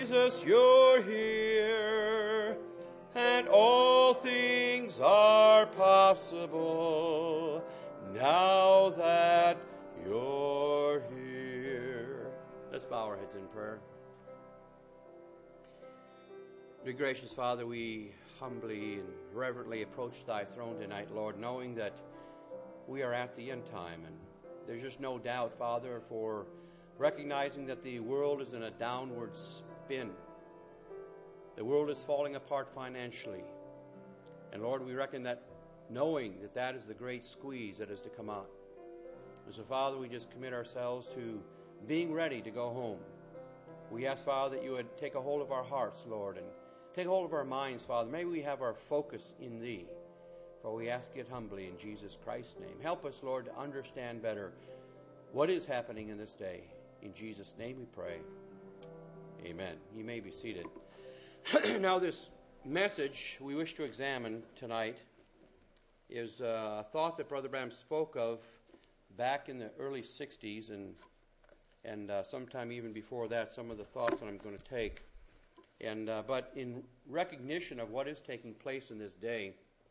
Jesus, you're here, and all things are possible now that you're here. Let's bow our heads in prayer. Dear gracious Father, we humbly and reverently approach thy throne tonight, Lord, knowing that we are at the end time, and there's just no doubt, Father, for recognizing that the world is in a downward spin. The world is falling apart financially. And Lord, we reckon that knowing that that is the great squeeze that is to come out. And so, Father, we just commit ourselves to being ready to go home. We ask, Father, that you would take a hold of our hearts, Lord, and take hold of our minds, Father. May we have our focus in Thee. For we ask it humbly in Jesus Christ's name. Help us, Lord, to understand better what is happening in this day. In Jesus' name we pray. Amen. You may be seated. Now, this message we wish to examine tonight is a thought that Brother Branham spoke of back in the early 60s and sometime even before that, some of the thoughts that I'm going to take. But in recognition of what is taking place in this day,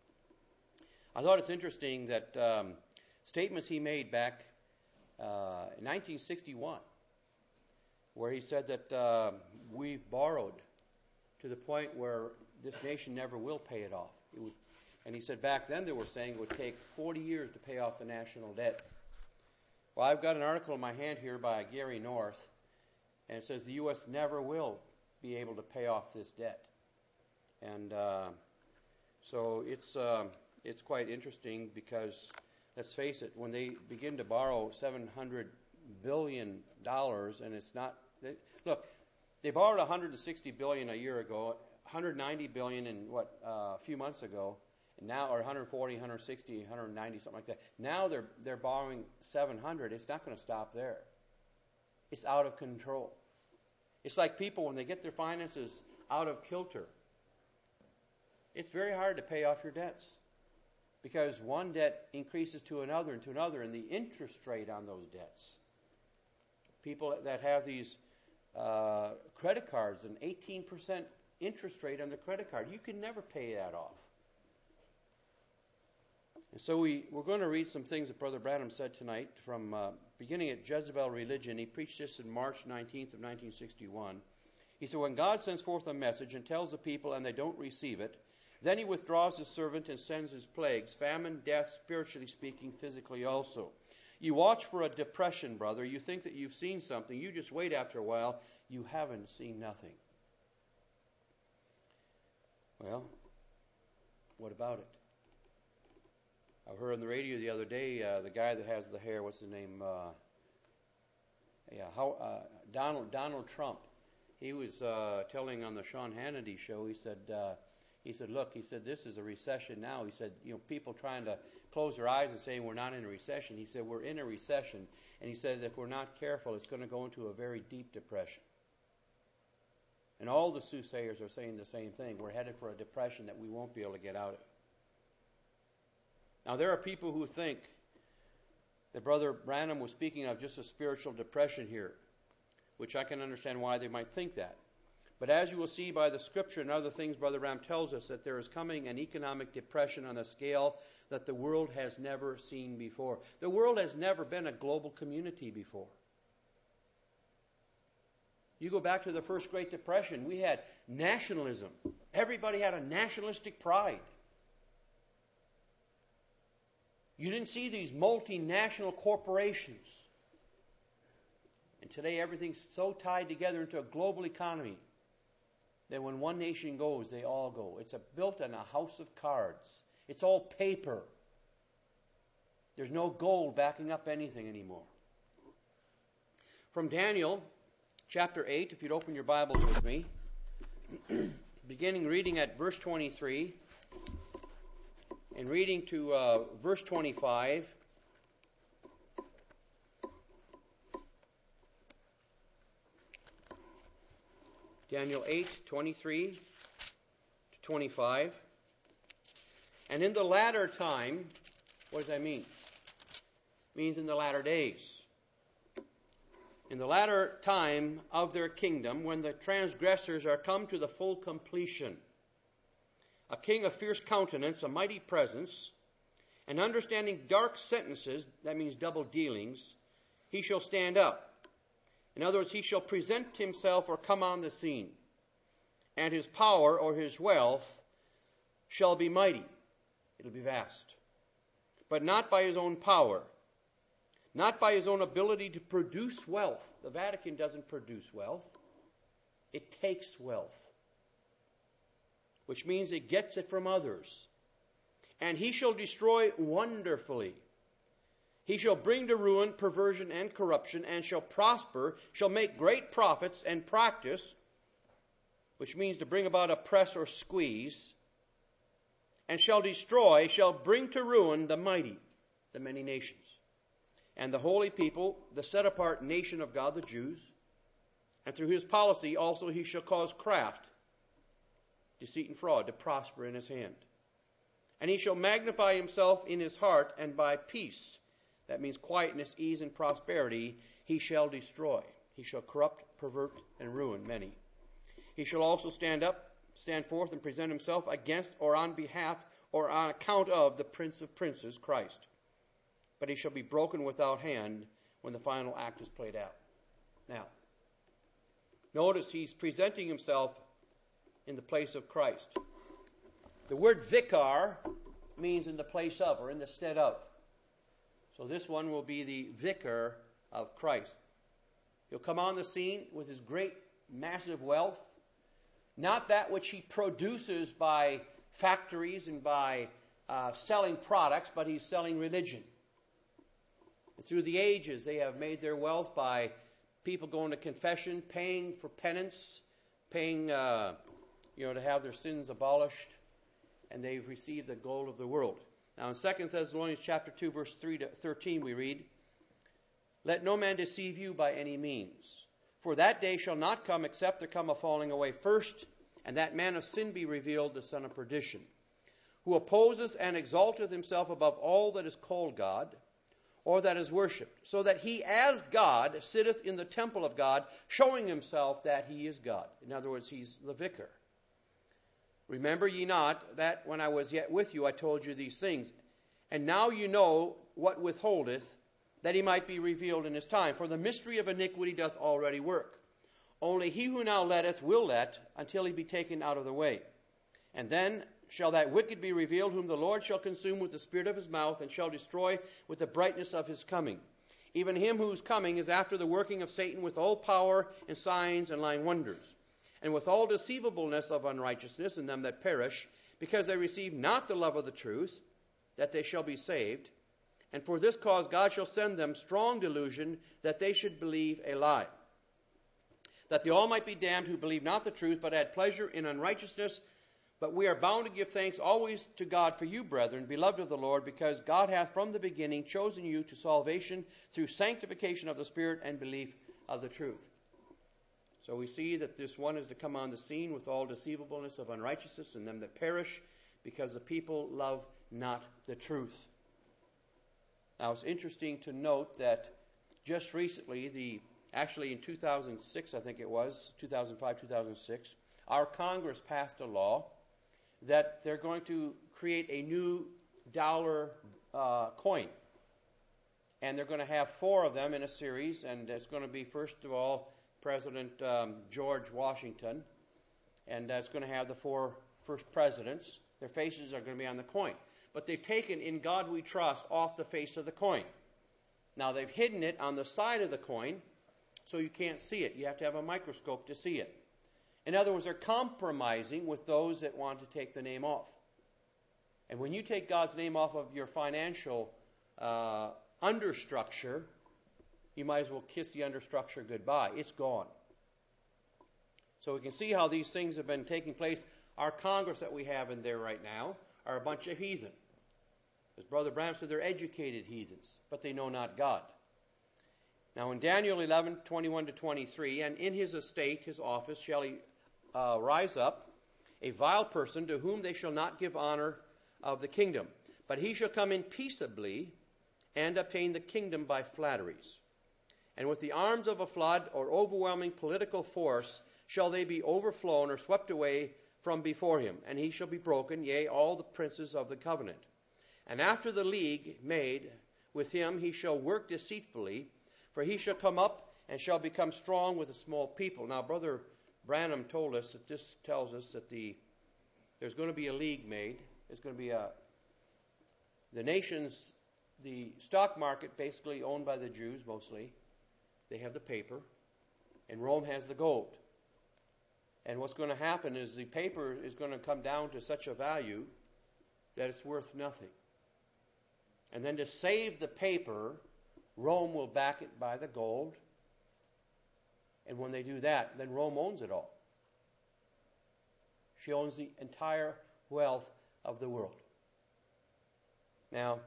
I thought it's interesting that statements he made back in 1961, where he said that we've borrowed to the point where this nation never will pay it off. And he said back then they were saying it would take 40 years to pay off the national debt. Well, I've got an article in my hand here by Gary North, and it says the U.S. never will be able to pay off this debt. And so it's quite interesting because, let's face it, when they begin to borrow $700 billion, and it's not... Look, they borrowed $160 billion a year ago, $190 billion in, a few months ago, and now, or 140, 160, 190, something like that. Now they're borrowing 700. It's not going to stop there. It's out of control. It's like people, when they get their finances out of kilter, it's very hard to pay off your debts because one debt increases to another, and the interest rate on those debts. People that have these credit cards, an 18% interest rate on the credit card, you can never pay that off. And so we're going to read some things that Brother Branham said tonight from beginning at Jezebel Religion. He preached this in March 19th of 1961. He said, when God sends forth a message and tells the people and they don't receive it, then he withdraws his servant and sends his plagues, famine, death, spiritually speaking, physically also. You watch for a depression, brother. You think that you've seen something. You just wait after a while. You haven't seen nothing. Well, what about it? I heard on the radio the other day, the guy that has the hair, what's his name? Donald Trump. He was telling on the Sean Hannity show, he said, look, this is a recession now. He said, people trying to close their eyes and saying we're not in a recession. He said, we're in a recession. And he says if we're not careful, it's going to go into a very deep depression. And all the soothsayers are saying the same thing. We're headed for a depression that we won't be able to get out of. Now, there are people who think that Brother Branham was speaking of just a spiritual depression here, which I can understand why they might think that. But as you will see by the Scripture and other things, Brother Branham tells us that there is coming an economic depression on a scale that the world has never seen before. The world has never been a global community before. You go back to the first Great Depression, we had nationalism. Everybody had a nationalistic pride. You didn't see these multinational corporations. And today everything's so tied together into a global economy that when one nation goes, they all go. It's built on a house of cards. It's all paper. There's no gold backing up anything anymore. From Daniel chapter 8, if you'd open your Bibles with me, beginning reading at verse 23 and reading to verse 25. Daniel 8:23 to 25. And in the latter time, what does that mean? It means in the latter days. in the latter time of their kingdom, when the transgressors are come to the full completion, a king of fierce countenance, a mighty presence, and understanding dark sentences, that means double dealings, he shall stand up. In other words, he shall present himself or come on the scene, and his power or his wealth shall be mighty. It'll be vast. But not by his own power, not by his own ability to produce wealth. The Vatican doesn't produce wealth. It takes wealth, which means it gets it from others. And he shall destroy wonderfully. He shall bring to ruin perversion and corruption, and shall prosper, shall make great profits and practice, which means to bring about a press or squeeze, and shall destroy, shall bring to ruin the mighty, the many nations, and the holy people, the set-apart nation of God, the Jews. And through his policy also he shall cause craft, deceit and fraud, to prosper in his hand. And he shall magnify himself in his heart, and by peace, that means quietness, ease, and prosperity, he shall destroy. He shall corrupt, pervert, and ruin many. He shall also stand forth, and present himself against or on behalf or on account of the Prince of Princes, Christ. But he shall be broken without hand when the final act is played out. Now, notice he's presenting himself in the place of Christ. The word vicar means in the place of, or in the stead of. So this one will be the vicar of Christ. He'll come on the scene with his great, massive wealth, not that which he produces by factories and by selling products, but he's selling religion. And through the ages, they have made their wealth by people going to confession, paying for penance, paying to have their sins abolished, and they've received the gold of the world. Now in 2 Thessalonians chapter 2, verse 3 to 13, we read, "Let no man deceive you by any means. For that day shall not come except there come a falling away first, and that man of sin be revealed, the son of perdition, who opposes and exalteth himself above all that is called God, or that is worshipped, so that he as God sitteth in the temple of God, showing himself that he is God." In other words, he's the vicar. "Remember ye not that when I was yet with you I told you these things? And now you know what withholdeth, that he might be revealed in his time. For the mystery of iniquity doth already work. Only he who now letteth will let, until he be taken out of the way. And then shall that wicked be revealed, whom the Lord shall consume with the spirit of his mouth, and shall destroy with the brightness of his coming. Even him whose coming is after the working of Satan with all power and signs and lying wonders, and with all deceivableness of unrighteousness in them that perish, because they receive not the love of the truth, that they shall be saved. And for this cause God shall send them strong delusion, that they should believe a lie, that they all might be damned who believe not the truth, but had pleasure in unrighteousness. But we are bound to give thanks always to God for you, brethren, beloved of the Lord, because God hath from the beginning chosen you to salvation through sanctification of the Spirit and belief of the truth." So we see that this one is to come on the scene with all deceivableness of unrighteousness in them that perish, because the people love not the truth. Now it's interesting to note that just recently, actually in 2006, I think it was, 2005, 2006, our Congress passed a law that they're going to create a new dollar coin. And they're going to have 4 of them in a series, and it's going to be, first of all, President George Washington, and it's going to have the 4 first presidents. Their faces are going to be on the coin. But they've taken "In God We Trust" off the face of the coin. Now they've hidden it on the side of the coin, so you can't see it. You have to have a microscope to see it. In other words, they're compromising with those that want to take the name off. And when you take God's name off of your financial understructure, you might as well kiss the understructure goodbye. It's gone. So we can see how these things have been taking place. Our Congress that we have in there right now are a bunch of heathen. As Brother Branham said, they're educated heathens, but they know not God. Now in Daniel 11, 21 to 23, "And in his estate, his office, shall he rise up, a vile person, to whom they shall not give honor of the kingdom. But he shall come in peaceably, and obtain the kingdom by flatteries. And with the arms of a flood or overwhelming political force shall they be overflown or swept away from before him. And he shall be broken, yea, all the princes of the covenant. And after the league made with him, he shall work deceitfully, for he shall come up and shall become strong with a small people. Now, Brother Branham told us that this tells us that there's going to be a league made. It's going to be the nations, the stock market basically owned by the Jews mostly. They have the paper, and Rome has the gold. And what's going to happen is the paper is going to come down to such a value that it's worth nothing. And then to save the paper, Rome will back it by the gold. And when they do that, then Rome owns it all. She owns the entire wealth of the world. Now,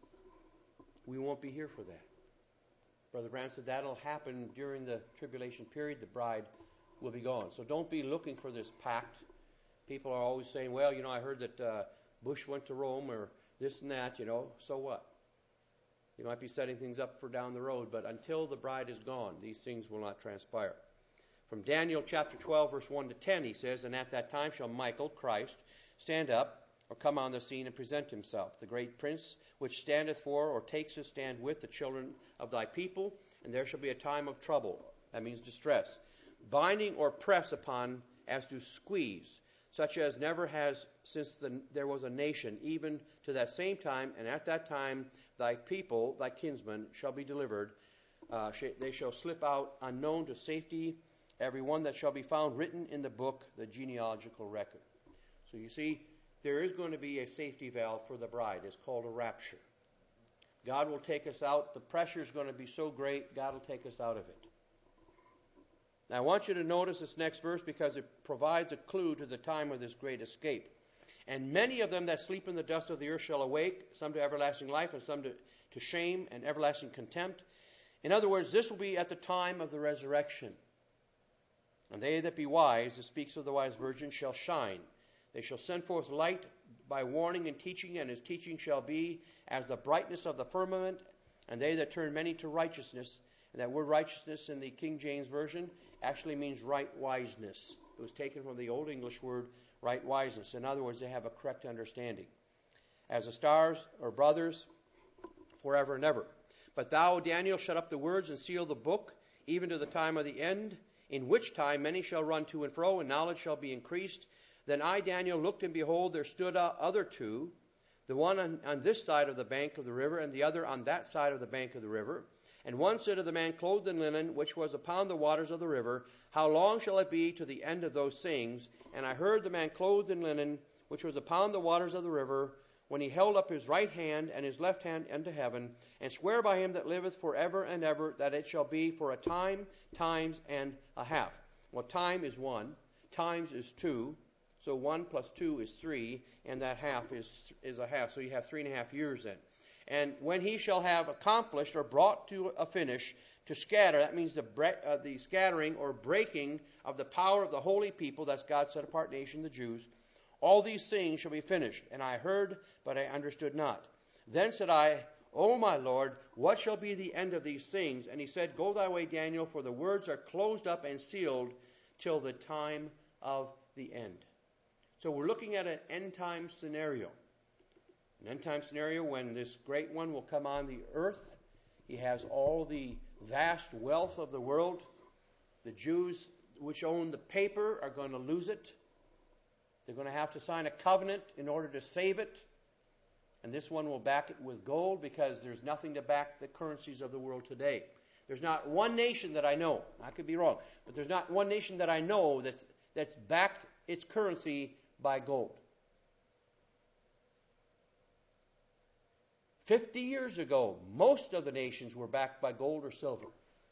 we won't be here for that. Brother Branham said that'll happen during the tribulation period. The bride will be gone. So don't be looking for this pact. People are always saying, well, I heard that Bush went to Rome or this and that, so what? You might be setting things up for down the road, but until the bride is gone, these things will not transpire. From Daniel chapter 12, verse 1 to 10, he says, And at that time shall Michael, Christ, stand up, or come on the scene and present himself, the great prince, which standeth for, or takes his stand with, the children of thy people, and there shall be a time of trouble. That means distress. Binding or press upon as to squeeze, such as never has since there was a nation, even to that same time, and at that time thy people, thy kinsmen, shall be delivered. They shall slip out unknown to safety, every one that shall be found written in the book, the genealogical record. So you see, there is going to be a safety valve for the bride. It's called a rapture. God will take us out. The pressure is going to be so great, God will take us out of it. Now I want you to notice this next verse because it provides a clue to the time of this great escape. And many of them that sleep in the dust of the earth shall awake, some to everlasting life, and some to shame and everlasting contempt. In other words, this will be at the time of the resurrection. And they that be wise, it speaks of the wise virgin, shall shine. They shall send forth light by warning and teaching, and his teaching shall be as the brightness of the firmament. And they that turn many to righteousness, and that word righteousness in the King James Version actually means right wiseness. It was taken from the Old English word right wiseness. In other words, they have a correct understanding. As the stars or brothers, forever and ever. But thou, Daniel, shut up the words and seal the book, even to the time of the end, in which time many shall run to and fro, and knowledge shall be increased. Then I, Daniel, looked, and behold, there stood other two, the one on this side of the bank of the river, and the other on that side of the bank of the river. And one said to the man clothed in linen, which was upon the waters of the river, How long shall it be to the end of those things? And I heard the man clothed in linen, which was upon the waters of the river, when he held up his right hand and his left hand unto heaven, and swear by him that liveth forever and ever, that it shall be for a time, times, and a half. Well, time is 1, times is 2, so 1 plus 2 is 3, and that half is a half. So you have 3.5 years then. And when he shall have accomplished or brought to a finish, to scatter, that means the scattering or breaking of the power of the holy people, that's God's set apart nation, the Jews, all these things shall be finished. And I heard, but I understood not. Then said I, O my Lord, what shall be the end of these things? And he said, Go thy way, Daniel, for the words are closed up and sealed till the time of the end. So we're looking at an end-time scenario. An end-time scenario when this great one will come on the earth. He has all the vast wealth of the world. The Jews which own the paper are going to lose it. They're going to have to sign a covenant in order to save it. And this one will back it with gold because there's nothing to back the currencies of the world today. There's not one nation that I know, I could be wrong, but there's not one nation that I know that's backed its currency by gold. 50 years ago, most of the nations were backed by gold or silver.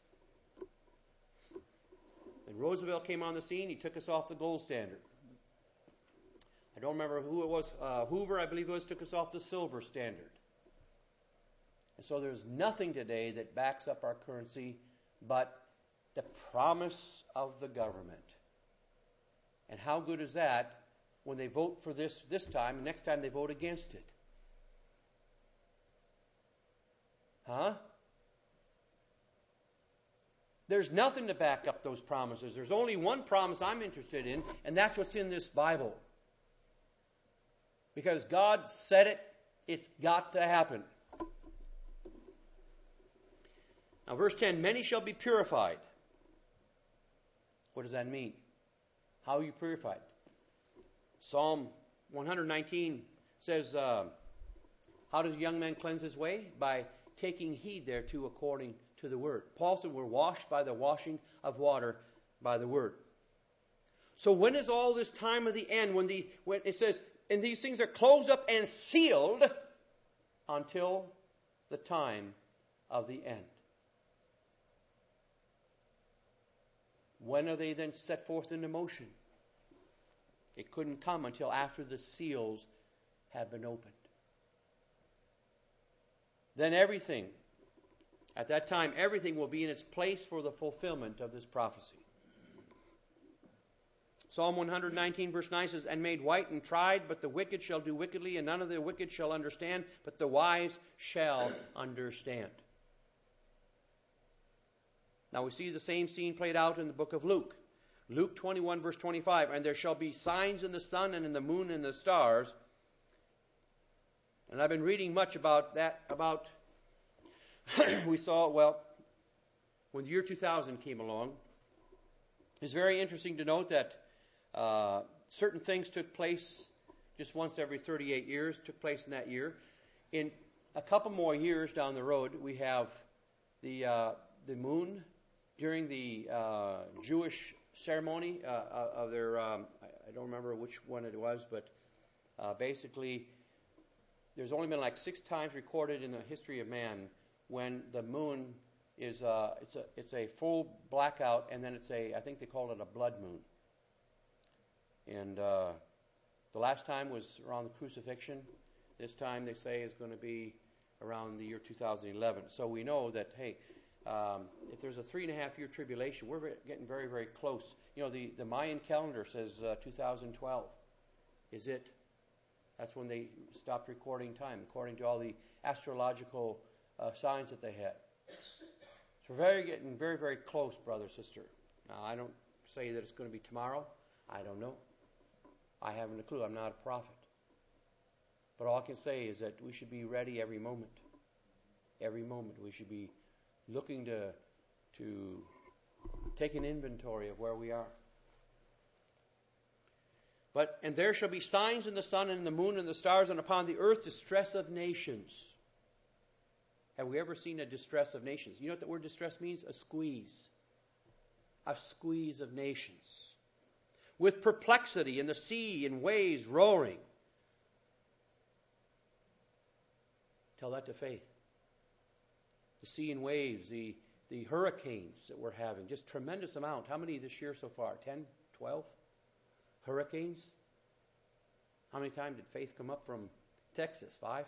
When Roosevelt came on the scene, he took us off the gold standard. I don't remember who it was. Hoover, I believe it was, took us off the silver standard. And so there's nothing today that backs up our currency but the promise of the government. And how good is that when they vote for this time, and next time they vote against it? Huh? There's nothing to back up those promises. There's only one promise I'm interested in, and that's what's in this Bible. Because God said it, it's got to happen. Now, verse 10, many shall be purified. What does that mean? How are you purified? Psalm 119 says, how does a young man cleanse his way? By taking heed thereto according to the word. Paul said we're washed by the washing of water by the word. So when is all this time of the end? When it says, and these things are closed up and sealed until the time of the end. When are they then set forth into motion? It couldn't come until after the seals have been opened. Then everything, at that time, everything will be in its place for the fulfillment of this prophecy. Psalm 119 verse 9 says, and made white and tried, but the wicked shall do wickedly, and none of the wicked shall understand, but the wise shall understand. Now we see the same scene played out in the book of Luke. Luke 21 verse 25, and there shall be signs in the sun and in the moon and the stars. And I've been reading much about that, we saw, when the year 2000 came along, it's very interesting to note that certain things took place just once every 38 years, took place in that year. In a couple more years down the road, we have the moon during the Jewish ceremony of their, I don't remember which one it was, but basically there's only been like 6 times recorded in the history of man when the moon is it's a full blackout, and then I think they call it a blood moon. And the last time was around the crucifixion. This time they say is going to be around the year 2011. So we know that, hey, if there's a 3.5-year tribulation, we're getting very, very close. You know, the Mayan calendar says 2012 is it. That's when they stopped recording time, according to all the astrological signs that they had. So we're getting very, very close, brother, sister. Now, I don't say that it's going to be tomorrow. I don't know. I haven't a clue. I'm not a prophet. But all I can say is that we should be ready every moment. Every moment. We should be looking to take an inventory of where we are. And there shall be signs in the sun and in the moon and the stars, and upon the earth distress of nations. Have we ever seen a distress of nations? You know what the word distress means? A squeeze. A squeeze of nations. With perplexity in the sea and waves roaring. Tell that to faith. The sea and waves, the hurricanes that we're having, just tremendous amount. How many this year so far? 10, 12 hurricanes? How many times did faith come up from Texas? 5?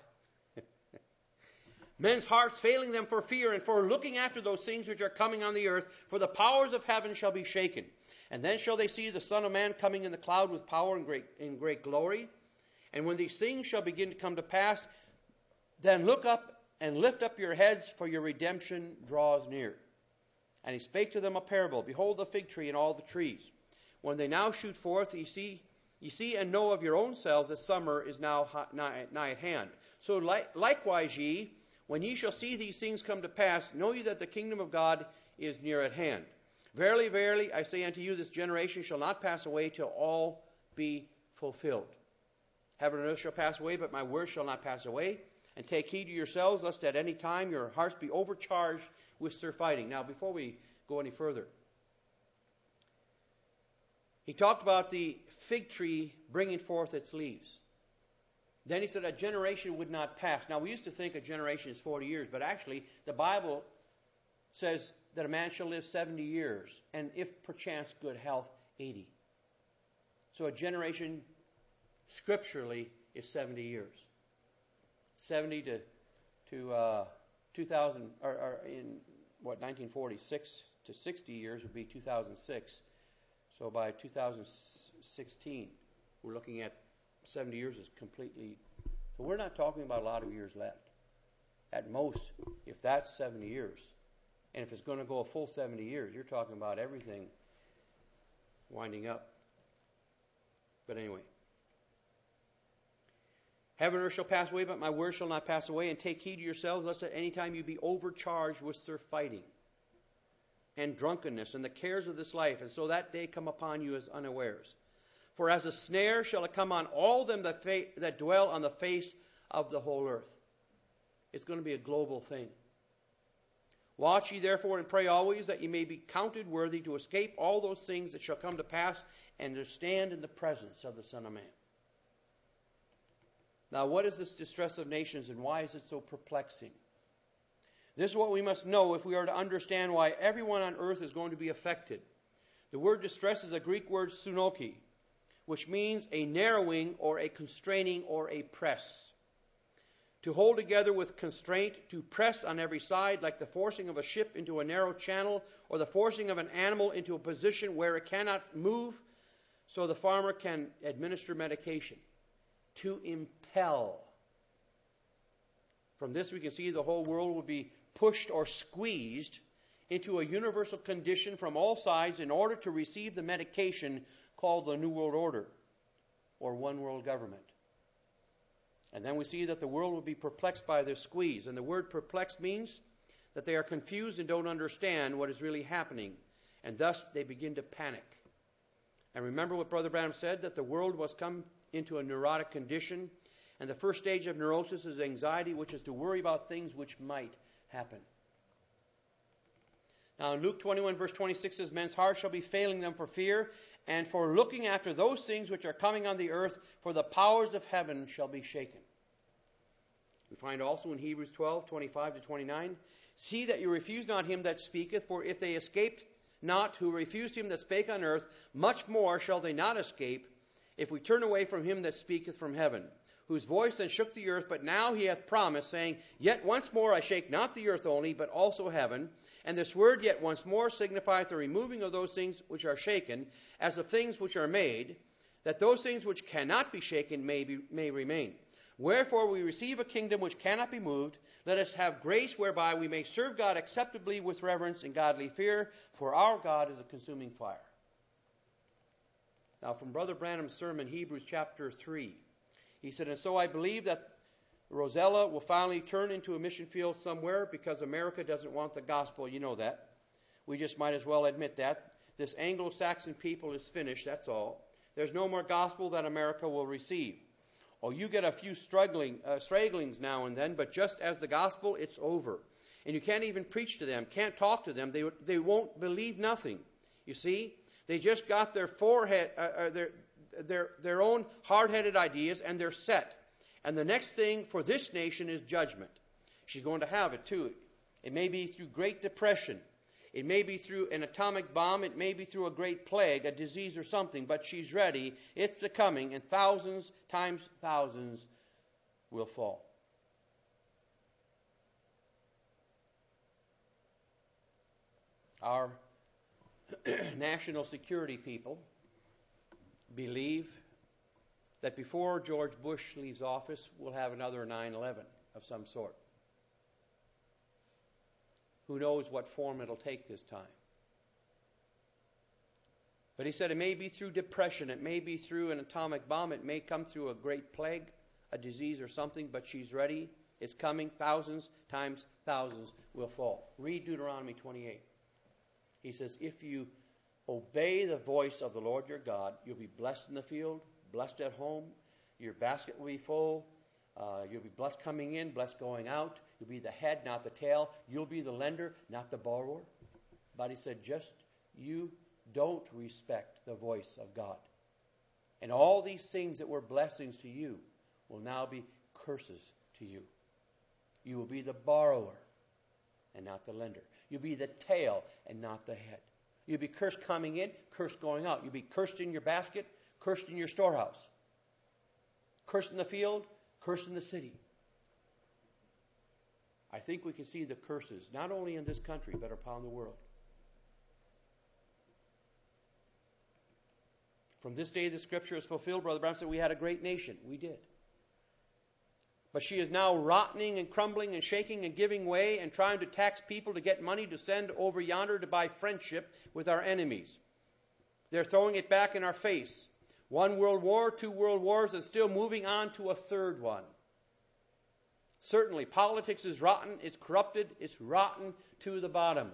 Men's hearts failing them for fear and for looking after those things which are coming on the earth, for the powers of heaven shall be shaken. And then shall they see the Son of Man coming in the cloud with power and great glory. And when these things shall begin to come to pass, then look up and lift up your heads, for your redemption draws near. And he spake to them a parable. Behold the fig tree and all the trees. When they now shoot forth, ye see and know of your own selves that summer is now nigh at hand. So likewise ye, when ye shall see these things come to pass, know ye that the kingdom of God is near at hand. Verily, verily, I say unto you, this generation shall not pass away till all be fulfilled. Heaven and earth shall pass away, but my words shall not pass away. And take heed to yourselves, lest at any time your hearts be overcharged with surfeiting. Now, before we go any further, he talked about the fig tree bringing forth its leaves. Then he said a generation would not pass. Now, we used to think a generation is 40 years, but actually the Bible says that a man shall live 70 years, and if perchance good health, 80. So a generation, scripturally, is 70 years. 70 to 2000, or in 1946 to 60 years would be 2006. So by 2016, we're looking at 70 years is completely. So we're not talking about a lot of years left. At most, if that's 70 years, And if it's going to go a full 70 years, you're talking about everything winding up. But anyway. Heaven and earth shall pass away, but my word shall not pass away. And take heed to yourselves, lest at any time you be overcharged with surf fighting and drunkenness and the cares of this life, and so that day come upon you as unawares. For as a snare shall it come on all them that dwell on the face of the whole earth. It's going to be a global thing. Watch ye therefore and pray always, that ye may be counted worthy to escape all those things that shall come to pass, and to stand in the presence of the Son of Man. Now, what is this distress of nations, and why is it so perplexing? This is what we must know if we are to understand why everyone on earth is going to be affected. The word distress is a Greek word sunoki, which means a narrowing or a constraining or a press. To hold together with constraint, to press on every side, like the forcing of a ship into a narrow channel, or the forcing of an animal into a position where it cannot move, so the farmer can administer medication. To impel. From this we can see the whole world will be pushed or squeezed into a universal condition from all sides in order to receive the medication called the New World Order, or one world government. And then we see that the world will be perplexed by this squeeze. And the word perplexed means that they are confused and don't understand what is really happening. And thus they begin to panic. And remember what Brother Branham said, that the world was come into a neurotic condition. And the first stage of neurosis is anxiety, which is to worry about things which might happen. Now in Luke 21 verse 26 says, men's hearts shall be failing them for fear, and for looking after those things which are coming on the earth, for the powers of heaven shall be shaken. We find also in Hebrews 12, 25 to 29, see that you refuse not him that speaketh, for if they escaped not who refused him that spake on earth, much more shall they not escape, if we turn away from him that speaketh from heaven, whose voice then shook the earth, but now he hath promised, saying, yet once more I shake not the earth only, but also heaven. And this word yet once more signifieth the removing of those things which are shaken, as of things which are made, that those things which cannot be shaken may remain. Wherefore we receive a kingdom which cannot be moved. Let us have grace whereby we may serve God acceptably with reverence and godly fear, for our God is a consuming fire. Now from Brother Branham's sermon, Hebrews chapter 3, he said, and so I believe that Rosella will finally turn into a mission field somewhere, because America doesn't want the gospel. You know that. We just might as well admit that. This Anglo-Saxon people is finished, that's all. There's no more gospel that America will receive. Oh, you get a few stragglings now and then, but just as the gospel, it's over. And you can't even preach to them, can't talk to them. They won't believe nothing. You see? They just got their their own hard-headed ideas, and they're set. And the next thing for this nation is judgment. She's going to have it too. It may be through Great Depression. It may be through an atomic bomb. It may be through a great plague, a disease or something. But she's ready. It's a coming. And thousands times thousands will fall. Our national security people believe that before George Bush leaves office, we'll have another 9/11 of some sort. Who knows what form it'll take this time. But he said it may be through depression, it may be through an atomic bomb, it may come through a great plague, a disease or something, but she's ready. It's coming. Thousands times thousands will fall. Read Deuteronomy 28. He says, if you obey the voice of the Lord your God, you'll be blessed in the field, blessed at home, your basket will be full, you'll be blessed coming in, blessed going out. You'll be the head, not the tail. You'll be the lender, not the borrower. But he said, just you don't respect the voice of God. And all these things that were blessings to you will now be curses to you. You will be the borrower and not the lender. You'll be the tail and not the head. You'll be cursed coming in, cursed going out. You'll be cursed in your basket, cursed in your storehouse. Cursed in the field, cursed in the city. I think we can see the curses, not only in this country, but upon the world. From this day the scripture is fulfilled. Brother Brown said we had a great nation. We did. But she is now rotting and crumbling and shaking and giving way and trying to tax people to get money to send over yonder to buy friendship with our enemies. They're throwing it back in our face. 1 world war, 2 world wars, and still moving on to a third one. Certainly, politics is rotten, it's corrupted, it's rotten to the bottom.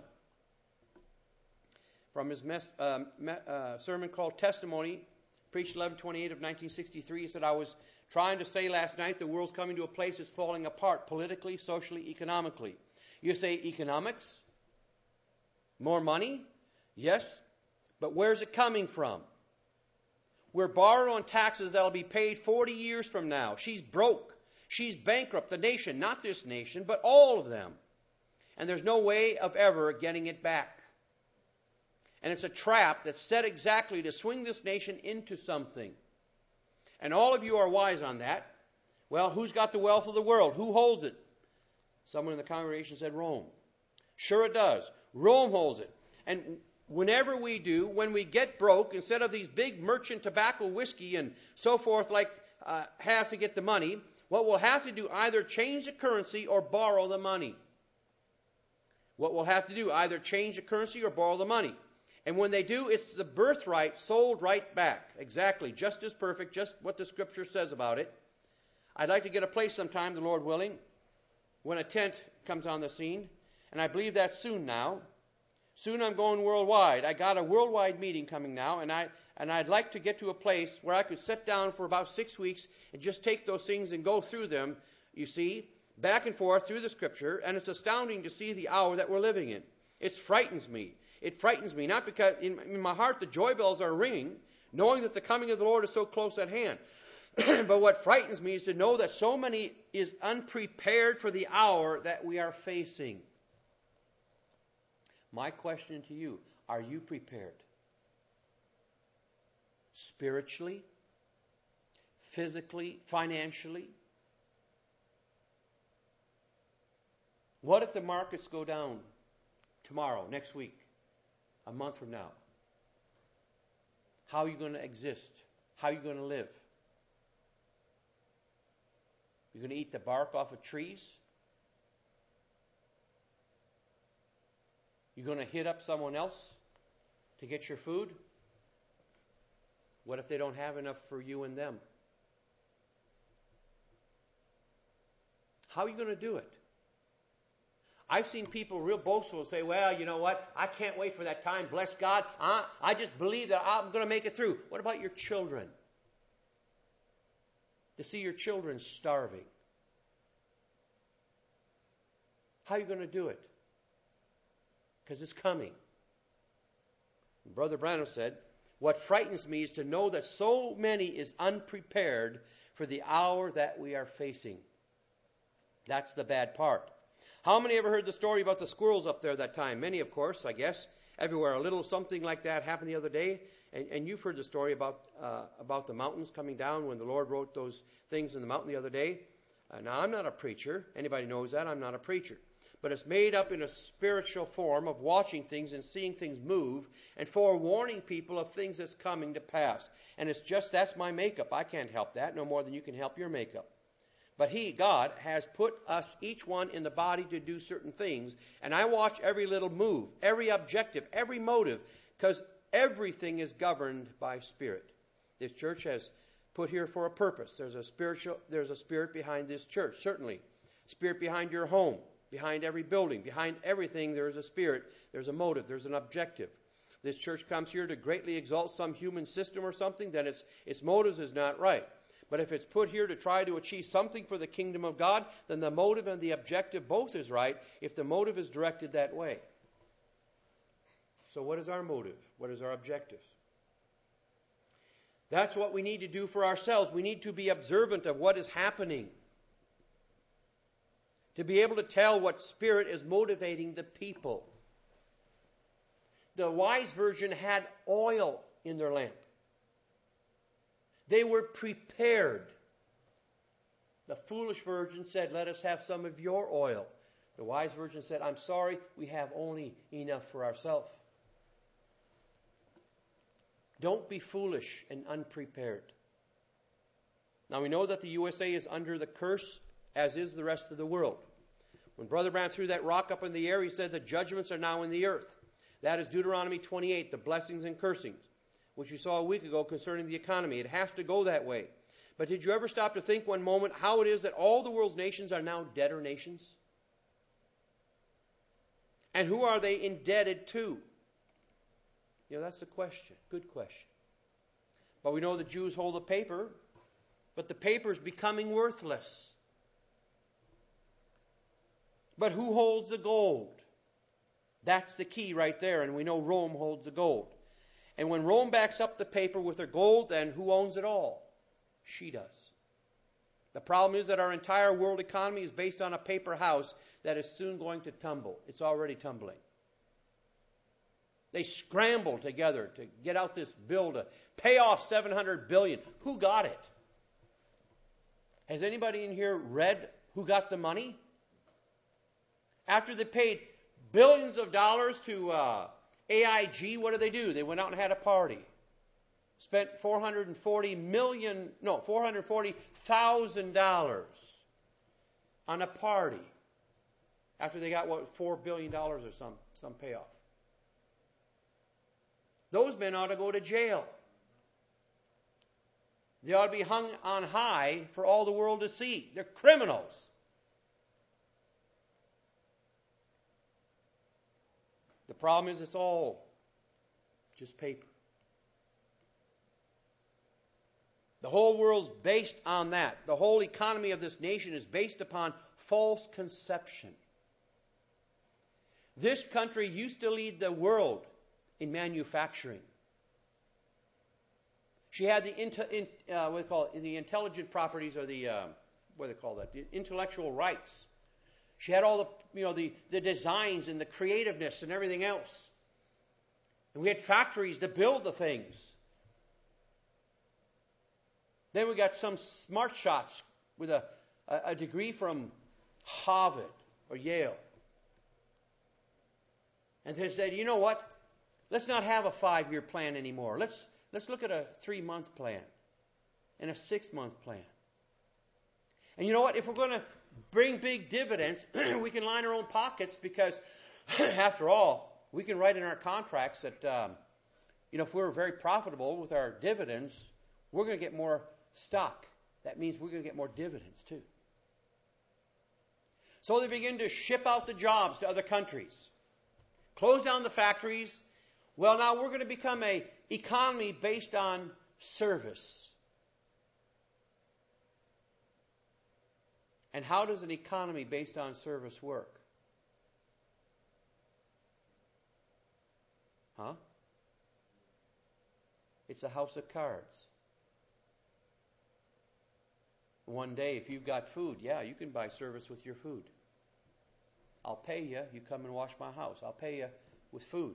From his sermon called Testimony, preached 11/28 of 1963, he said, I was trying to say last night the world's coming to a place that's falling apart politically, socially, economically. You say economics? More money? Yes. But where's it coming from? We're borrowing on taxes that'll be paid 40 years from now. She's broke. She's bankrupt. The nation, not this nation, but all of them. And there's no way of ever getting it back. And it's a trap that's set exactly to swing this nation into something. And all of you are wise on that. Well, who's got the wealth of the world? Who holds it? Someone in the congregation said Rome. Sure it does. Rome holds it. And whenever we do, when we get broke, instead of these big merchant tobacco, whiskey, and so forth, have to get the money, what we'll have to do, either change the currency or borrow the money. What we'll have to do, either change the currency or borrow the money. And when they do, it's the birthright sold right back. Exactly, just as perfect, just what the Scripture says about it. I'd like to get a place sometime, the Lord willing, when a tent comes on the scene. And I believe that's soon now. Soon I'm going worldwide. I got a worldwide meeting coming now, and I'd like to get to a place where I could sit down for about 6 weeks and just take those things and go through them, you see, back and forth through the Scripture. And it's astounding to see the hour that we're living in. It frightens me. It frightens me, not because in my heart the joy bells are ringing, knowing that the coming of the Lord is so close at hand. But what frightens me is to know that so many is unprepared for the hour that we are facing. My question to you, are you prepared? Spiritually, physically, financially? What if the markets go down tomorrow, next week, a month from now? How are you going to exist? How are you going to live? You're going to eat the bark off of trees? You're going to hit up someone else to get your food? What if they don't have enough for you and them? How are you going to do it? I've seen people real boastful and say, well, you know what? I can't wait for that time. Bless God. I just believe that I'm going to make it through. What about your children? To see your children starving. How are you going to do it? Because it's coming. Brother Branham said, what frightens me is to know that so many is unprepared for the hour that we are facing. That's the bad part. How many ever heard the story about the squirrels up there that time? Many, of course, I guess. Everywhere. A little something like that happened the other day. And you've heard the story about the mountains coming down when the Lord wrote those things in the mountain the other day. Now, I'm not a preacher. Anybody knows that. I'm not a preacher. But it's made up in a spiritual form of watching things and seeing things move and forewarning people of things that's coming to pass. And it's just, that's my makeup. I can't help that no more than you can help your makeup. But God, has put us, each one, in the body to do certain things. And I watch every little move, every objective, every motive, because everything is governed by Spirit. This church has put here for a purpose. There's a spirit behind this church, certainly. Spirit behind your home, behind every building, behind everything there is a spirit. There's a motive, there's an objective. This church comes here to greatly exalt some human system or something, then its motives is not right. But if it's put here to try to achieve something for the kingdom of God, then the motive and the objective both is right if the motive is directed that way. So what is our motive? What is our objective? That's what we need to do for ourselves. We need to be observant of what is happening. To be able to tell what spirit is motivating the people. The wise virgin had oil in their lamp. They were prepared. The foolish virgin said, let us have some of your oil. The wise virgin said, I'm sorry, we have only enough for ourselves. Don't be foolish and unprepared. Now we know that the USA is under the curse as is the rest of the world. When Brother Branham threw that rock up in the air, he said the judgments are now in the earth. That is Deuteronomy 28, the blessings and cursings, which we saw a week ago concerning the economy. It has to go that way. But did you ever stop to think one moment how it is that all the world's nations are now debtor nations? And who are they indebted to? That's the question. Good question. But we know the Jews hold the paper, but the paper is becoming worthless. But who holds the gold? That's the key right there, and we know Rome holds the gold. And when Rome backs up the paper with their gold, then who owns it all? She does. The problem is that our entire world economy is based on a paper house that is soon going to tumble. It's already tumbling. They scramble together to get out this bill to pay off $700 billion. Who got it? Has anybody in here read who got the money? After they paid billions of dollars to AIG, what do? They went out and had a party. Spent $440,000 on a party after they got, $4 billion or some payoff. Those men ought to go to jail. They ought to be hung on high for all the world to see. They're criminals. The problem is it's all just paper. The whole world's based on that. The whole economy of this nation is based upon false conception. This country used to lead the world in manufacturing. She had the intelligent properties, or the intellectual rights. She had all the designs and the creativeness and everything else. And we had factories to build the things. Then we got some smart shots with a degree from Harvard or Yale. And they said, you know what? Let's not have a 5-year plan anymore. Let's look at a 3-month plan and a 6-month plan. And you know what? If we're going to bring big dividends, we can line our own pockets, because, after all, we can write in our contracts that, if we're very profitable with our dividends, we're going to get more stock. That means we're going to get more dividends too. So they begin to ship out the jobs to other countries. Close down the factories. Well, now we're going to become an economy based on service. And how does an economy based on service work? It's a house of cards. One day, if you've got food, you can buy service with your food. I'll pay you. You come and wash my house. I'll pay you with food.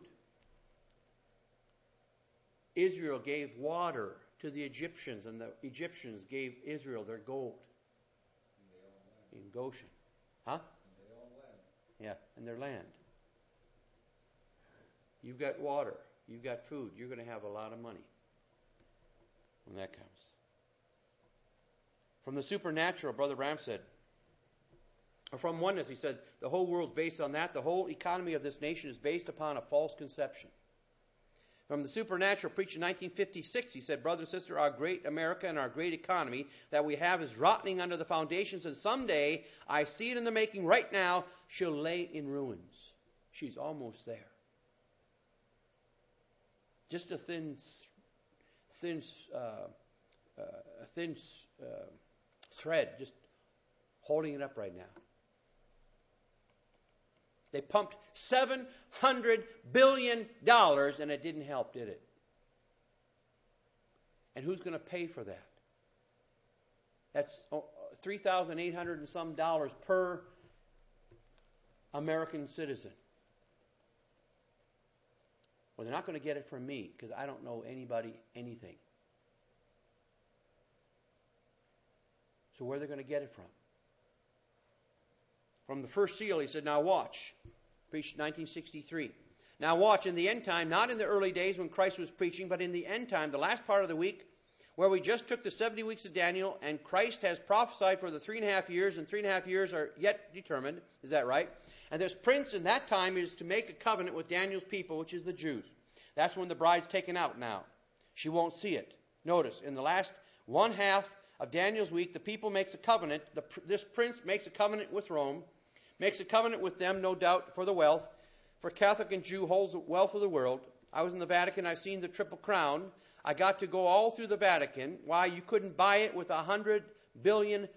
Israel gave water to the Egyptians, and the Egyptians gave Israel their gold. In Goshen. And their land. You've got water. You've got food. You're going to have a lot of money when that comes. From the supernatural, Brother Branham said, or from oneness, he said, the whole world's based on that. The whole economy of this nation is based upon a false conception. From the supernatural, preached in 1956, he said, brother and sister, our great America and our great economy that we have is rotting under the foundations, and someday, I see it in the making right now, she'll lay in ruins. She's almost there. Just a thin thread, just holding it up right now. They pumped $700 billion, and it didn't help, did it? And who's going to pay for that? That's $3,800 and some dollars per American citizen. Well, they're not going to get it from me, because I don't know anybody anything. So where are they going to get it from? From the first seal, he said, now watch. Preached 1963. Now watch, in the end time, not in the early days when Christ was preaching, but in the end time, the last part of the week, where we just took the 70 weeks of Daniel, and Christ has prophesied for the 3.5 years, and 3.5 years are yet determined. Is that right? And this prince in that time is to make a covenant with Daniel's people, which is the Jews. That's when the bride's taken out now. She won't see it. Notice, in the last 1/2 of Daniel's week, the people makes a covenant. This prince makes a covenant with Rome, makes a covenant with them, no doubt, for the wealth. For Catholic and Jew holds the wealth of the world. I was in the Vatican. I seen the Triple Crown. I got to go all through the Vatican. Why? You couldn't buy it with $100 billion.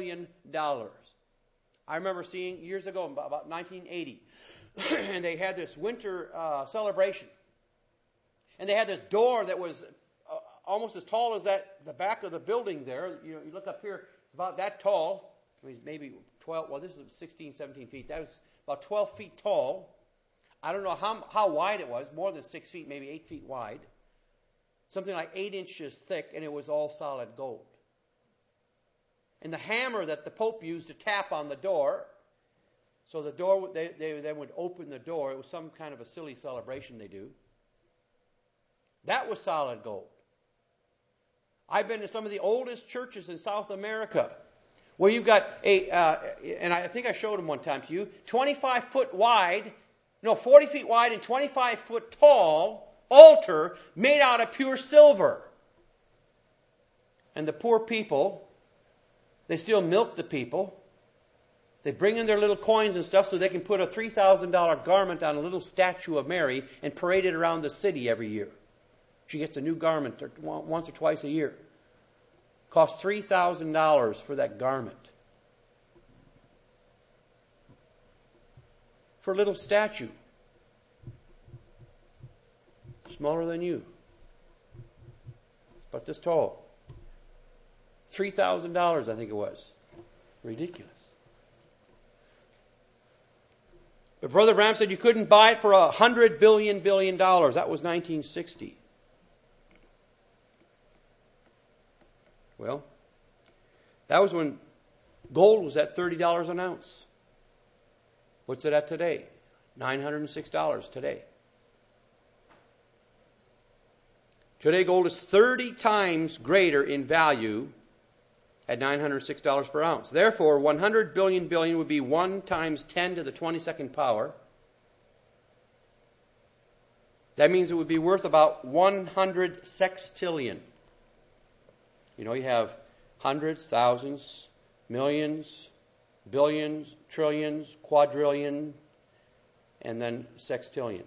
I remember seeing years ago, about 1980, and they had this winter celebration. And they had this door that was almost as tall as the back of the building there. You look up here, it's about that tall. I mean, maybe 12, well, this is 16, 17 feet. That was about 12 feet tall. I don't know how wide it was, more than 6 feet, maybe 8 feet wide. Something like 8 inches thick, and it was all solid gold. And the hammer that the Pope used to tap on the door, so the door, they then would open the door. It was some kind of a silly celebration they do. That was solid gold. I've been to some of the oldest churches in South America, where you've got and I think I showed them one time to you, 40 feet wide and 25 foot tall altar made out of pure silver. And the poor people, they still milk the people. They bring in their little coins and stuff so they can put a $3,000 garment on a little statue of Mary and parade it around the city every year. She gets a new garment once or twice a year. Costs $3,000 for that garment. For a little statue. Smaller than you. It's about this tall. $3,000, I think it was. Ridiculous. But Brother Branham said you couldn't buy it for $100 billion. That was 1960. Well, that was when gold was at $30 an ounce. What's it at today? $906 today. Today gold is 30 times greater in value at $906 per ounce. Therefore, 100 billion would be 1 times 10 to the 22nd power. That means it would be worth about 100 sextillion. You have hundreds, thousands, millions, billions, trillions, quadrillion, and then sextillion.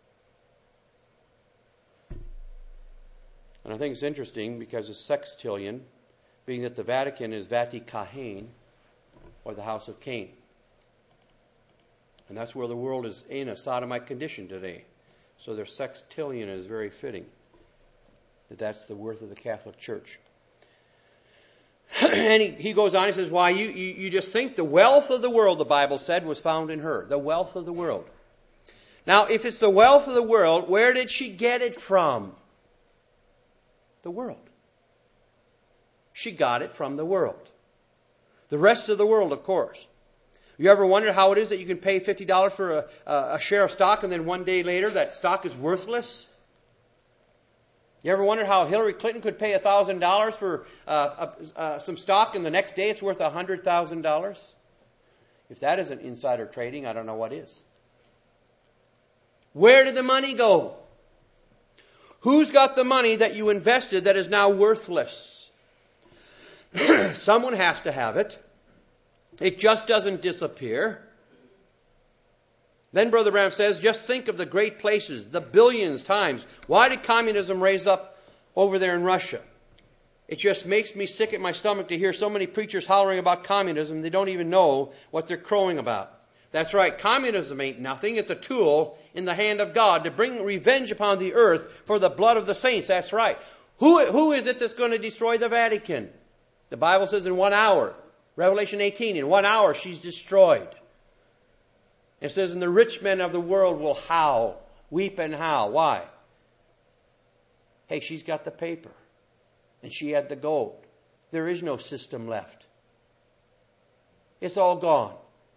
And I think it's interesting because of sextillion, being that the Vatican is Vaticain, or the house of Cain. And that's where the world is in a sodomite condition today. So their sextillion is very fitting. That's the worth of the Catholic Church. And he goes on, he says, why, you just think the wealth of the world, the Bible said, was found in her. The wealth of the world. Now, if it's the wealth of the world, where did she get it from? The world. She got it from the world. The rest of the world, of course. You ever wondered how it is that you can pay $50 for a share of stock and then one day later that stock is worthless? You ever wondered how Hillary Clinton could pay $1,000 for some stock and the next day it's worth $100,000? If that isn't insider trading, I don't know what is. Where did the money go? Who's got the money that you invested that is now worthless? Someone has to have it. It just doesn't disappear. Then Brother Branham says, just think of the great places, the billions times. Why did communism raise up over there in Russia? It just makes me sick at my stomach to hear so many preachers hollering about communism. They don't even know what they're crowing about. That's right, communism ain't nothing. It's a tool in the hand of God to bring revenge upon the earth for the blood of the saints. That's right. Who is it that's going to destroy the Vatican? The Bible says in 1 hour. Revelation 18, in 1 hour she's destroyed. It says, and the rich men of the world will howl, weep and howl. Why? Hey, she's got the paper. And she had the gold. There is no system left. It's all gone.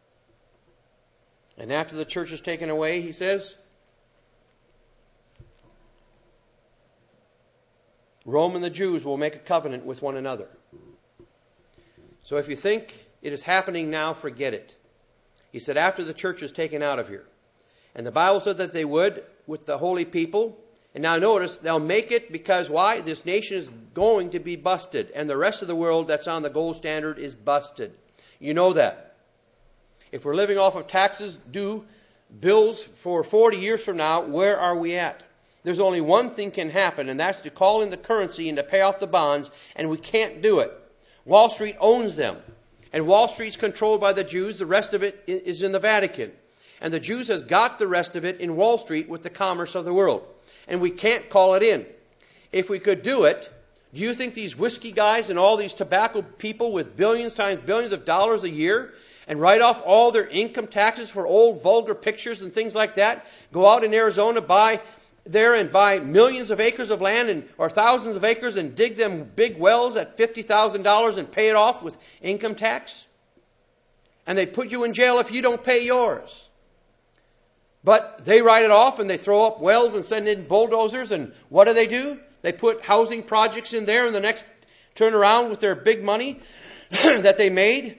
And after the church is taken away, he says, Rome and the Jews will make a covenant with one another. So if you think it is happening now, forget it. He said after the church is taken out of here. And the Bible said that they would with the holy people. And now notice, they'll make it because why? This nation is going to be busted. And the rest of the world that's on the gold standard is busted. You know that. If we're living off of taxes due, bills for 40 years from now, where are we at? There's only one thing can happen, and that's to call in the currency and to pay off the bonds, and we can't do it. Wall Street owns them, and Wall Street's controlled by the Jews. The rest of it is in the Vatican. And the Jews has got the rest of it in Wall Street with the commerce of the world. And we can't call it in. If we could do it, do you think these whiskey guys and all these tobacco people with billions times billions of dollars a year and write off all their income taxes for old vulgar pictures and things like that, go out in Arizona, buy millions of acres of land or thousands of acres and dig them big wells at $50,000 and pay it off with income tax? And they put you in jail if you don't pay yours. But they write it off and they throw up wells and send in bulldozers, and what do? They put housing projects in there, and the next turn around with their big money that they made.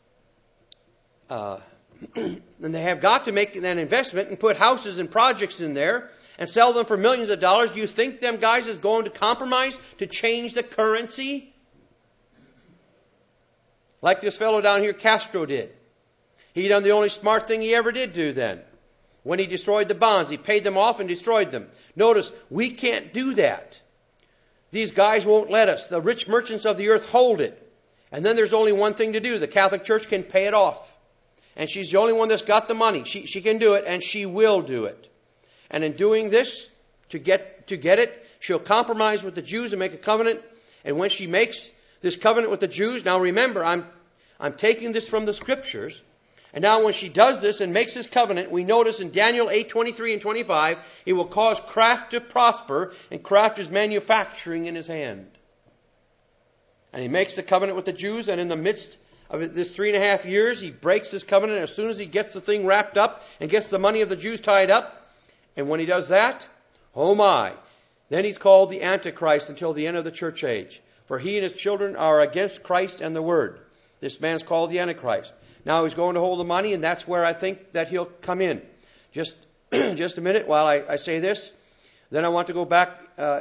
And they have got to make an investment and put houses and projects in there and sell them for millions of dollars. Do you think them guys is going to compromise to change the currency? Like this fellow down here, Castro, did. He done the only smart thing he ever did do then. When he destroyed the bonds, he paid them off and destroyed them. Notice, we can't do that. These guys won't let us. The rich merchants of the earth hold it. And then there's only one thing to do. The Catholic Church can pay it off. And she's the only one that's got the money. She can do it, and she will do it. And in doing this, to get it, she'll compromise with the Jews and make a covenant. And when she makes this covenant with the Jews, now remember, I'm taking this from the Scriptures. And now when she does this and makes this covenant, we notice in Daniel 8:23 and 25, he will cause craft to prosper, and craft is manufacturing in his hand. And he makes the covenant with the Jews, and in the midst of this 3.5 years, he breaks this covenant as soon as he gets the thing wrapped up and gets the money of the Jews tied up. And when he does that, oh my, then he's called the Antichrist until the end of the church age. For he and his children are against Christ and the Word. This man's called the Antichrist. Now he's going to hold the money, and that's where I think that he'll come in. Just a minute while I say this. Then I want to go back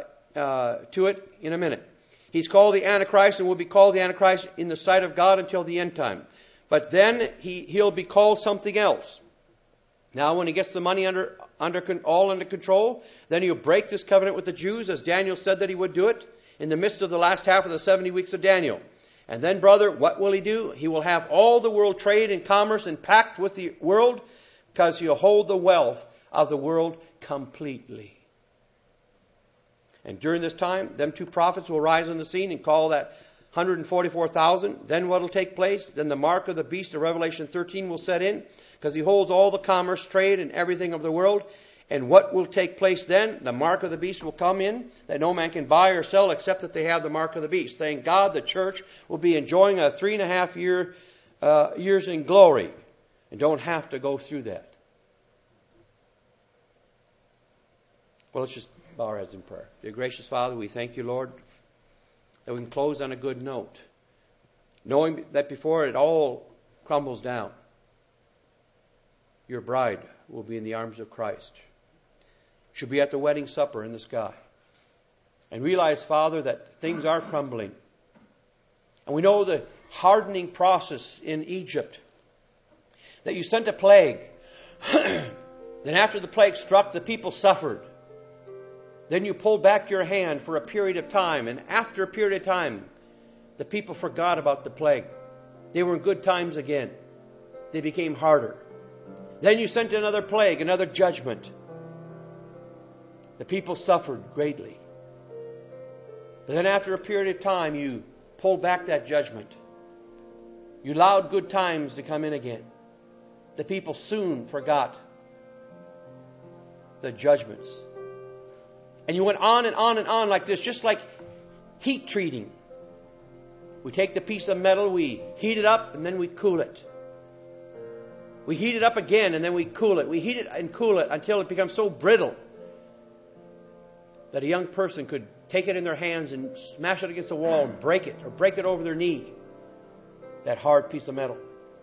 to it in a minute. He's called the Antichrist and will be called the Antichrist in the sight of God until the end time. But then he'll be called something else. Now when he gets the money under control, then he'll break this covenant with the Jews, as Daniel said that he would do it, in the midst of the last half of the 70 weeks of Daniel. And then, brother, what will he do? He will have all the world trade and commerce and pact with the world, because he'll hold the wealth of the world completely. And during this time, them two prophets will rise on the scene and call that 144,000. Then what will take place? Then the mark of the beast of Revelation 13 will set in, because he holds all the commerce, trade, and everything of the world. And what will take place then? The mark of the beast will come in, that no man can buy or sell except that they have the mark of the beast. Thank God the church will be enjoying a 3.5 years in glory and don't have to go through that. Well, let's just bow our heads in prayer. Dear gracious Father, we thank you, Lord, that we can close on a good note, knowing that before it all crumbles down, your bride will be in the arms of Christ. She'll be at the wedding supper in the sky. And realize, Father, that things are crumbling. And we know the hardening process in Egypt. That you sent a plague. Then after the plague struck, the people suffered. Then you pulled back your hand for a period of time. And after a period of time, the people forgot about the plague. They were in good times again. They became harder. Then you sent another plague, another judgment. The people suffered greatly. But then after a period of time, you pulled back that judgment. You allowed good times to come in again. The people soon forgot the judgments. And you went on and on and on like this, just like heat treating. We take the piece of metal, we heat it up, and then we cool it. We heat it up again, and then we cool it. We heat it and cool it until it becomes so brittle that a young person could take it in their hands and smash it against the wall and break it, or break it over their knee. That hard piece of metal.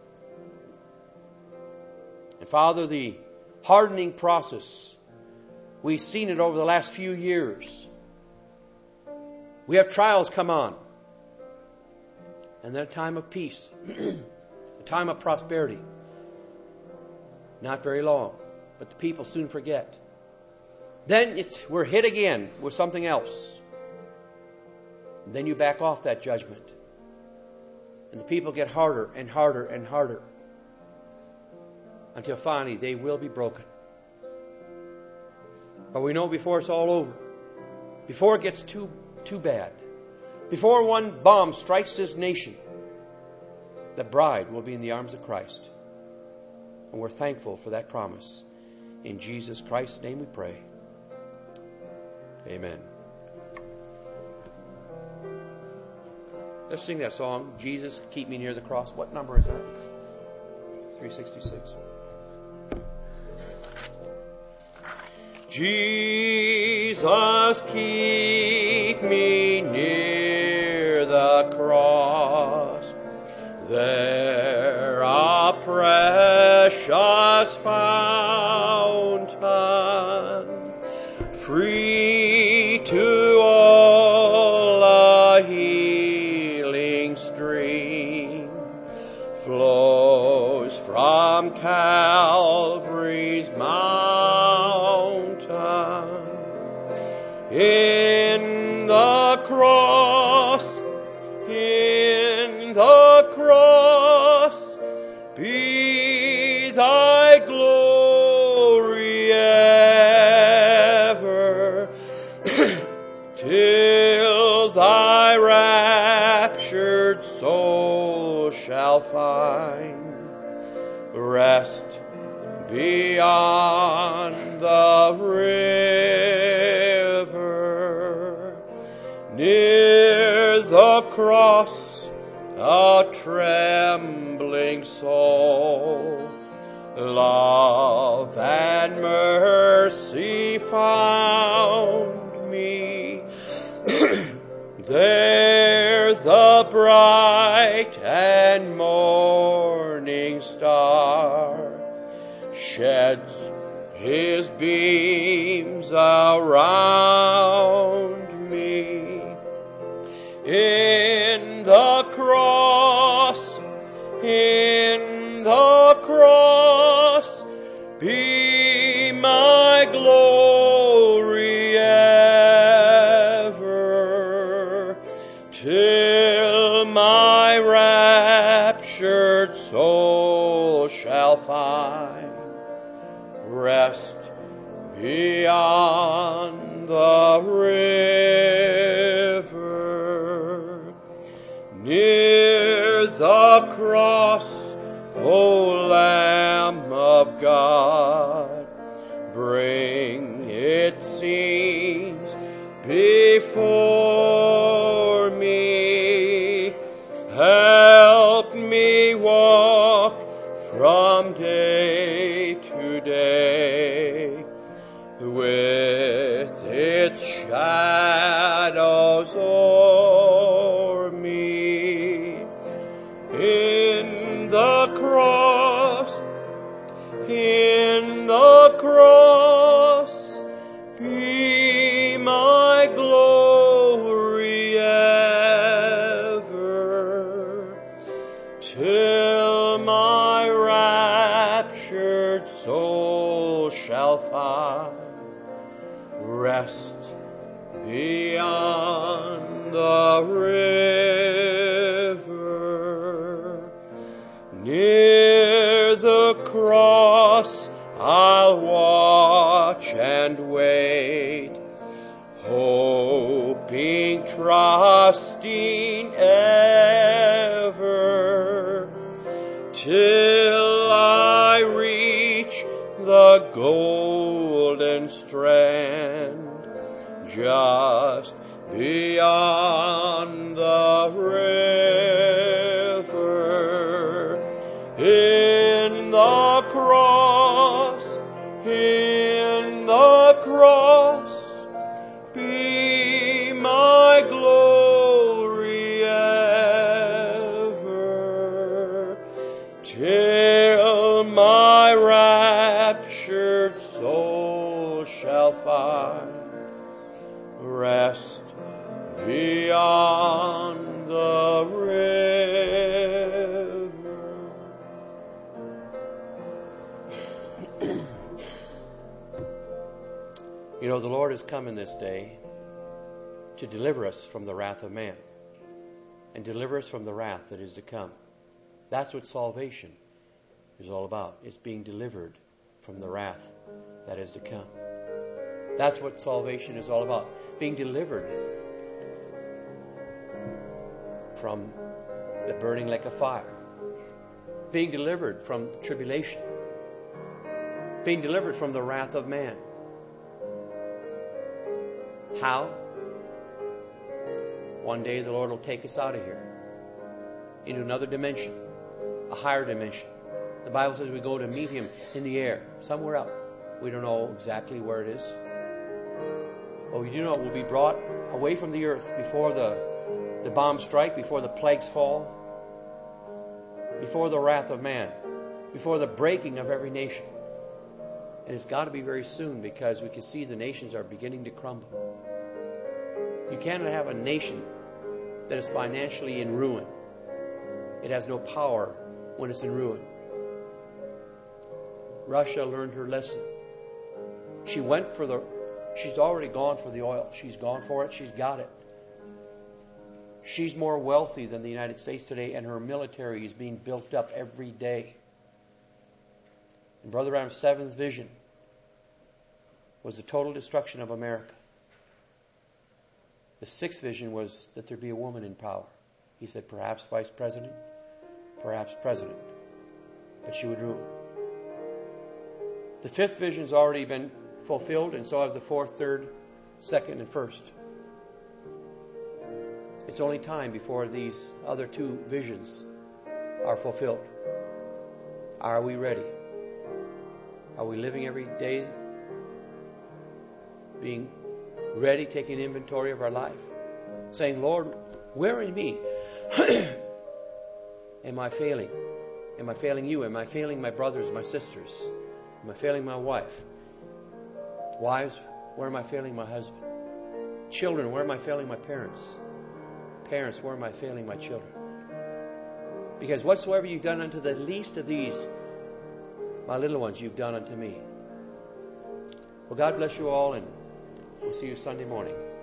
And Father, the hardening process, we've seen it over the last few years. We have trials come on. And then a time of peace. A time of prosperity. Not very long. But the people soon forget. Then we're hit again with something else. And then you back off that judgment. And the people get harder and harder and harder. Until finally they will be broken. But we know before it's all over, before it gets too bad, before one bomb strikes this nation, the bride will be in the arms of Christ. And we're thankful for that promise. In Jesus Christ's name we pray. Amen. Let's sing that song, Jesus, Keep Me Near the Cross. What number is that? 366. Jesus, keep me near the cross. There a precious fountain, free to all a healing stream, flows from Calvary's mountain. In the cross, be thy glory ever, till thy raptured soul shall find rest beyond the river. Near the cross, a trembling soul, love and mercy found me. There the bright and morning star sheds his beams around me. In the cross, be my glory ever, till my raptured soul shall find rest beyond the river. Near the cross, O Lamb of God, bring, it seems, before me. Help me walk from day to day with its shadows o'er me. In the cross, be my glory ever, till my raptured soul shall find rest beyond the river. Near the cross I'll watch and wait, hoping, trusting ever, till I reach the golden strand, just beyond the river. In the cross, be the Lord has come in this day to deliver us from the wrath of man and deliver us from the wrath that is to come. That's what salvation is all about. It's being delivered from the wrath that is to come. That's what salvation is all about. Being delivered from the burning lake of fire. Being delivered from tribulation. Being delivered from the wrath of man. How? One day the Lord will take us out of here into another dimension, a higher dimension. The Bible says we go to meet Him in the air, somewhere up. We don't know exactly where it is. But we do know it will be brought away from the earth before the bombs strike, before the plagues fall, before the wrath of man, before the breaking of every nation. And it's got to be very soon, because we can see the nations are beginning to crumble. You cannot have a nation that is financially in ruin. It has no power when it's in ruin. Russia learned her lesson. She's already gone for the oil. She's gone for it. She's got it. She's more wealthy than the United States today, and her military is being built up every day. And Brother Branham's seventh vision was the total destruction of America. The sixth vision was that there be a woman in power. He said perhaps vice president, perhaps president, but she would rule. The fifth vision's already been fulfilled, and so have the fourth, third, second, and first. It's only time before these other two visions are fulfilled. Are we ready? Are we living every day being ready, taking inventory of our life, saying, Lord, where in me am I failing? Am I failing you? Am I failing my brothers, my sisters? Am I failing my wife? Wives, where am I failing my husband? Children, where am I failing my parents? Parents, where am I failing my children? Because whatsoever you've done unto the least of these, my little ones, you've done unto me. Well, God bless you all, and we'll see you Sunday morning.